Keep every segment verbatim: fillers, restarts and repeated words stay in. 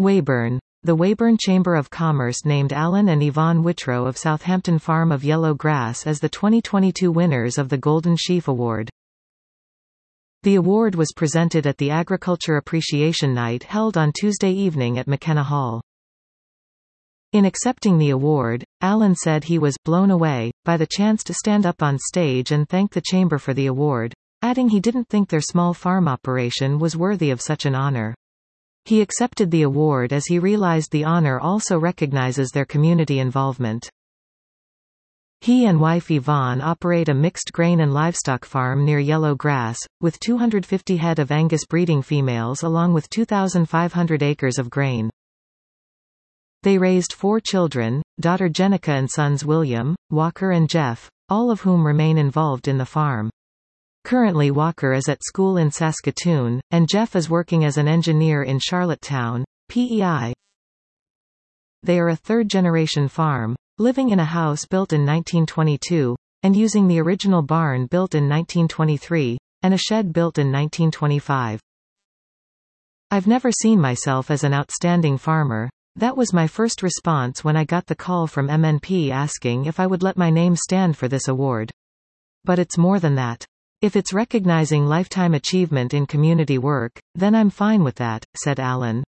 Weyburn. The Weyburn Chamber of Commerce named Alan and Yvonne Whitrow of Southampton Farm of Yellow Grass as the twenty twenty-two winners of the Golden Sheaf Award. The award was presented at the Agriculture Appreciation Night held on Tuesday evening at McKenna Hall. In accepting the award, Alan said he was blown away by the chance to stand up on stage and thank the chamber for the award, adding he didn't think their small farm operation was worthy of such an honor. He accepted the award as he realized the honor also recognizes their community involvement. He and wife Yvonne operate a mixed grain and livestock farm near Yellow Grass, with two hundred fifty head of Angus breeding females along with two thousand five hundred acres of grain. They raised four children, daughter Jenica and sons William, Walker and Jeff, all of whom remain involved in the farm. Currently Walker is at school in Saskatoon, and Jeff is working as an engineer in Charlottetown, P E I. They are a third-generation farm, living in a house built in nineteen twenty-two, and using the original barn built in nineteen twenty-three, and a shed built in nineteen twenty-five. I've never seen myself as an outstanding farmer. That was my first response when I got the call from M N P asking if I would let my name stand for this award. But it's more than that. If it's recognizing lifetime achievement in community work, then I'm fine with that, said Alan.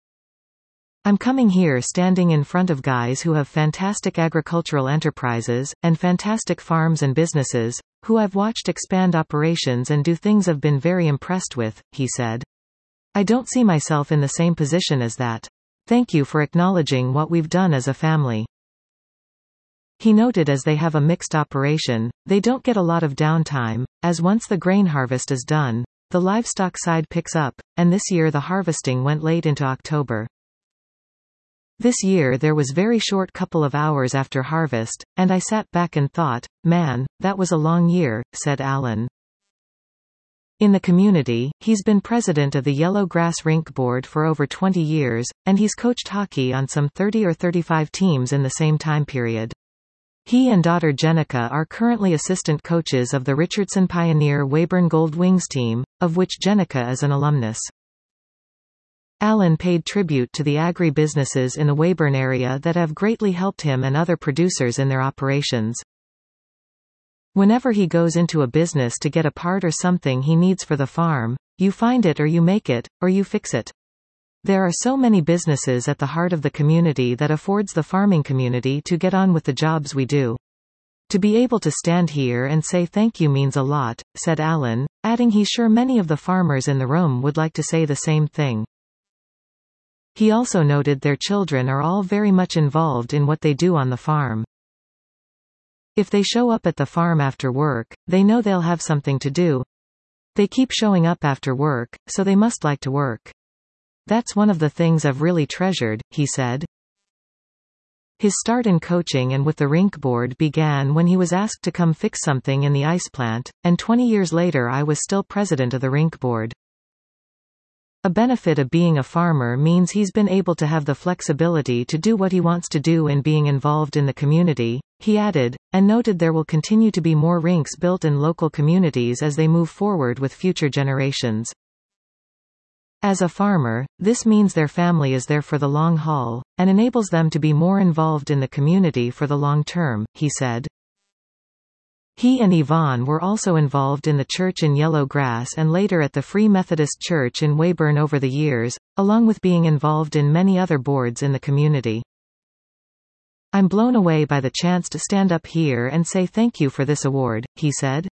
I'm coming here standing in front of guys who have fantastic agricultural enterprises, and fantastic farms and businesses, who I've watched expand operations and do things I've been very impressed with, he said. I don't see myself in the same position as that. Thank you for acknowledging what we've done as a family. He noted as they have a mixed operation, they don't get a lot of downtime, as once the grain harvest is done, the livestock side picks up, and this year the harvesting went late into October. This year there was very short couple of hours after harvest, and I sat back and thought, man, that was a long year, said Alan. In the community, he's been president of the Yellow Grass Rink Board for over twenty years, and he's coached hockey on some thirty or thirty-five teams in the same time period. He and daughter Jenica are currently assistant coaches of the Richardson Pioneer Weyburn Gold Wings team, of which Jenica is an alumnus. Alan paid tribute to the agri-businesses in the Weyburn area that have greatly helped him and other producers in their operations. Whenever he goes into a business to get a part or something he needs for the farm, you find it or you make it, or you fix it. There are so many businesses at the heart of the community that affords the farming community to get on with the jobs we do. To be able to stand here and say thank you means a lot, said Alan, adding he's sure many of the farmers in the room would like to say the same thing. He also noted their children are all very much involved in what they do on the farm. If they show up at the farm after work, they know they'll have something to do. They keep showing up after work, so they must like to work. That's one of the things I've really treasured, he said. His start in coaching and with the rink board began when he was asked to come fix something in the ice plant, and twenty years later I was still president of the rink board. A benefit of being a farmer means he's been able to have the flexibility to do what he wants to do in being involved in the community, he added, and noted there will continue to be more rinks built in local communities as they move forward with future generations. As a farmer, this means their family is there for the long haul, and enables them to be more involved in the community for the long term, he said. He and Yvonne were also involved in the church in Yellow Grass and later at the Free Methodist Church in Weyburn over the years, along with being involved in many other boards in the community. I'm blown away by the chance to stand up here and say thank you for this award, he said.